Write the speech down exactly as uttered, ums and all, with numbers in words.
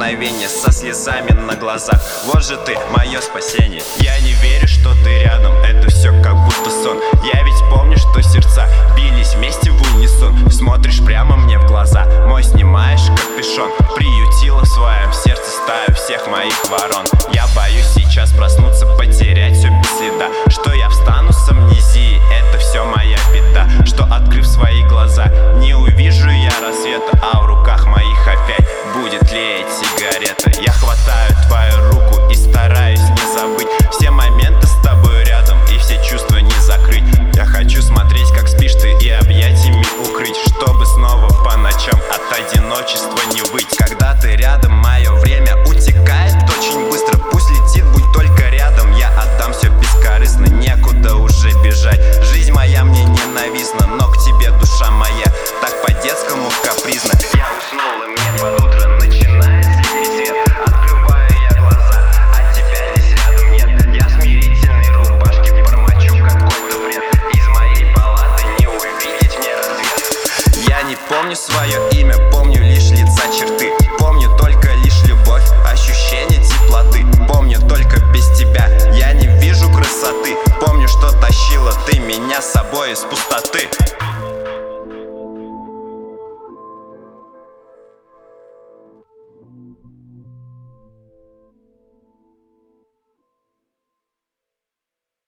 мгновение со слезами на глазах. Вот же ты, мое спасение. Я не верю, что ты рядом, это все как будто сон. Я ведь помню, что сердца бились вместе в унисон. Смотришь прямо мне в глаза, мой снимаешь капюшон. Приютила в своем сердце стаю всех моих ворон. Я боюсь сейчас проснуться, потерять все без следа. Что я встану с амнезией, это все моя беда. Что открыв свои глаза, не увижу я рассвета, а в руках моих опять будет тлеять сигарета. Я хватаю твою руку и стараюсь не забыть все моменты с тобой рядом и все чувства не закрыть. Я хочу смотреть, как спишь ты, и объятиями укрыть, чтобы снова по ночам от одиночества не выть. Когда ты рядом, мое время утекает очень быстро. Пусть летит, будь только рядом, я отдам все бескорыстно. Некуда уже бежать, жизнь моя мне ненавистна, но к тебе душа моя так по-детскому капризна. Я уснул, и мне под утро начинает светить свет. Открываю я глаза, а тебя здесь рядом нет. Я в смирительной рубашке бормочу какой-то бред. Из моей палаты не увидеть мне рассвет. Я не помню свое имя, помню лишь лица, черты. Помню только лишь любовь, ощущение теплоты. Помню только без тебя я не вижу красоты. Помню, что тащила ты меня с собой из пустоты.